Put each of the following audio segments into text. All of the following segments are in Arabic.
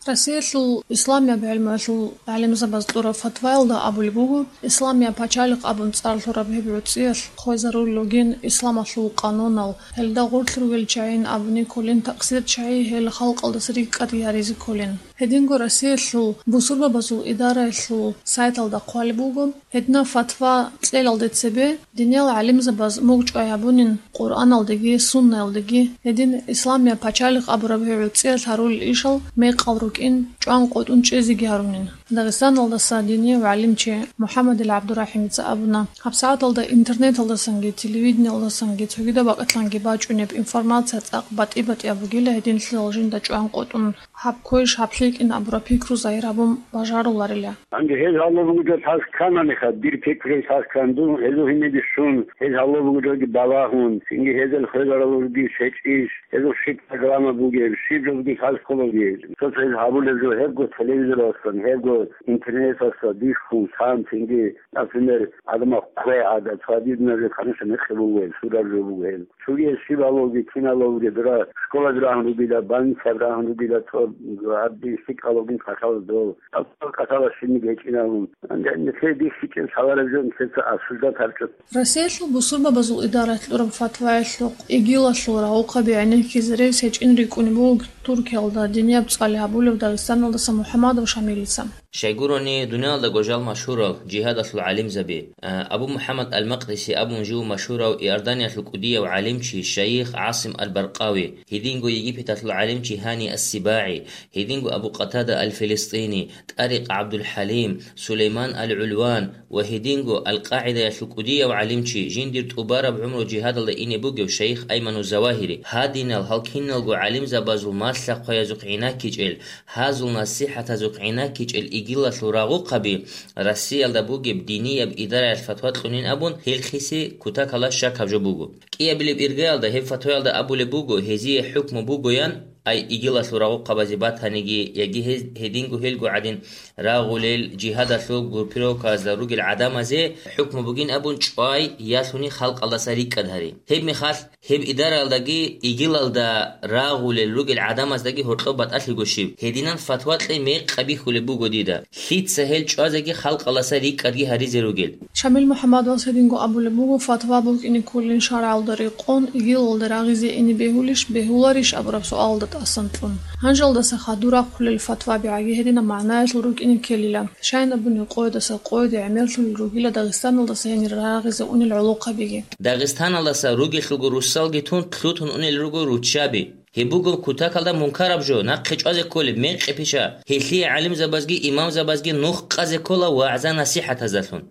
رسيل إسلاميا بعلم علم زبز لورا فتوى دا أبو لبوغو إسلاميا باشالق أبو نصار لورا بهبعوتسيل خويزارو لوجين إسلام لو قانون هل دا غورت لوغل شاين أبو نيكولين تقصيد شاي هل خلق الدسريك أرياريزي كولين هدينغو رسيل بوصور ببزو إدارة سايت دا قوالبوغو هدنا فتوى تليل الدتسبي دينيال علم زبز موج أيابونين قرآن الدقي سنة الدقي هدين إسلاميا باشالق أبو ربهبعوتسيل هارول إيشل ميقالرو إن جوان قطن چيزي جارونين داغستان الدا سادينية وعلم چه محمد العبد الرحيم تسابنا حبسات الدا انترنت الدا سنجي تلفزيون الدا سنجي تهيدا باقتلانجي باچونب انفورماتسيا تاقبات إبات يابوغيلا هدين سلالجين دا جوان قطن حب كويش حبليك إن أبرا بيكرو زايرابم بجارو لاريلا عندي هذا الله بوجود حاس كمان نخد بير بيكرو حاس كاندون هذا هني بيشون هذا الله بوجود بالاهون سنجي هذا الخير الله بيجي شيء هذا شيء تجربة بوجي شيء بوجي حاس كله بيجي فهذا هابول جو هيجو تلفزيون أصلا هيجو إنترنت أصلا ديشون سام سنجي أفنر عدم قوي عادة فادي نرجع خانش نخبوه سورة جوه شو يشيب الله بيكين الله بيدرا شكولا دراه بيدا بان سبراه بيدا تو عبدي فيك الله بين خشال دو أصلا خشال شيني بيكينهم عندنا نسيدي فيكين سوالف جون سيد أصلا تركت رسالة بصورة بزو إدارة الأورب فتوى شلق إجيلا شورا وقبي عنه كزري سيج إنريك ونبوغ تركيا لدا دنيا بتقالي هابولي وداغستان لدا محمد وشاميليسا شيقولوني دنيا لدا جوجال مشهورة جهاد العلم زبي أبو محمد المقدسي أبو نجو مشهورة وإردانيا الكودية وعلمشي الشيخ عاصم البرقاوي هيدينجو يجيبت العلمشي هاني السباعي هيدينجو أبو قتادة الفلسطيني طارق عبد الحليم سليمان العلوان وهيدينجو القاعدة الكودية وعلمشي جندير تبارة بعمره جهاد اللي بوجو الشيخ أيمن الزواهري هادينا الهالكين الجو علم زبازو ماسلا قيا زقعنا كيجل هازو نصيحة زقعنا كيجل إجيلا ثراغو قبي رسي الدبوجي بدينية بإدارة الفتوى قنين أبون هالخيسي كتاك الله شاك بجبوجو كي بلي بإرجال ده فتوى ده أبو لبوجو هزي حكم بوجويان أي إجيلا ثراغو قبازيبات هنيجي يجي هدينجو هيلجو عدين راغوليل جهاد ثوب بروبيرو كازاروج العدامة زي حكم بوجين أبون شوي ياثوني خلق الله سريك كدهري هب مخال هب إدارة الدقي إجيلا ده راغوليل روج العدامة زدقي هرقبات أصل جوشيب هدينا فتوى تلي ميق قبيح لبوجو ديدا خيت سهل شو زدقي خلق الله سريك كدهري هري زروجيل شامل محمد واسدينجو أبو لبوجو فتوى بوك إني كل شارع الدريقون إجيلا دراغيزي إني بهولش بهولاريش أبرب سؤال ده أصلاً هنجل دس خادورة كل الفتوى بعجيه هدينا معناه الروج إن كليلا شاين أبني قوي دس قوي عملت الروجيلا داغستان دس هني راغز أن العلاقة بيجي داغستان دس روجي خلقو روسال جتون تلوتون أن الروجو روتشابي هبوغو كوتاك على منكرب جو نقش از كل من قبيشا هيلي علم زبازجي امام زبازجي نوخ قز كل وعزا نصيحه تزلون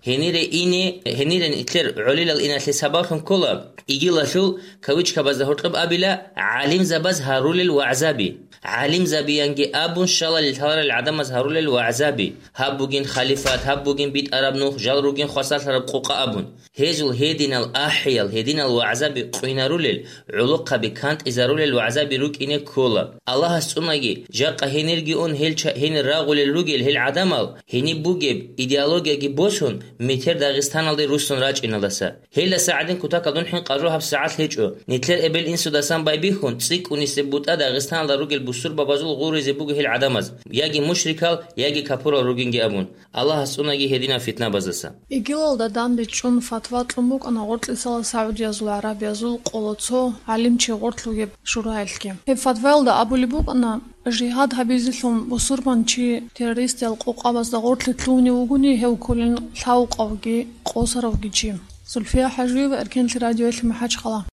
هنير اتلر عليل الان حسابهم كل يجي لشو كويش كبزهرطب ابيلا علم زباز هارول الوعزابي علم زبيانجي ابو ان شاء الله للثار العدم هارول الوعزابي هبوغين خليفات هبوغين بيت عرب نوخ جالروغين خاصات رب قوقا ابون هيزل هيدين الاحيل هيدين الوعزابي قينارول علوق بكانت ازارول الوعزابي بيروك إني كولا الله سوناجي جاق هنرجي أون هن راغول الرجل هل عدمال هني بوجب إيديالوجيا جبوسون متر داغستان على روسون راج إن لسا هلا ساعدين كتاك دون حين قروها بساعات هيجو نتلر قبل إنسو داسان بايبيخون تسيك ونسبوت داغستان على رجل بسور ببازول غور زبوج هل عدمز يجي مشركال يجي كابورا روجينجي أبون الله سوناجي هدينا فتنة بزسا إجيال دادان بتشون فتوى تلموك أنا غرت إسال سعودية زول عربية زول قلتو علم شيء غرت لوجب شرايلك فتوى دا أبو لبوك أنا جهاد هبيزلهم بصوربان شيء تيرست القوق أبز دا غرت لتلوني وجوني هو كلن ثوق أوجي قصر أوجي شيء سلفيا حجوي وأركان الراديو اللي ما حاج خلا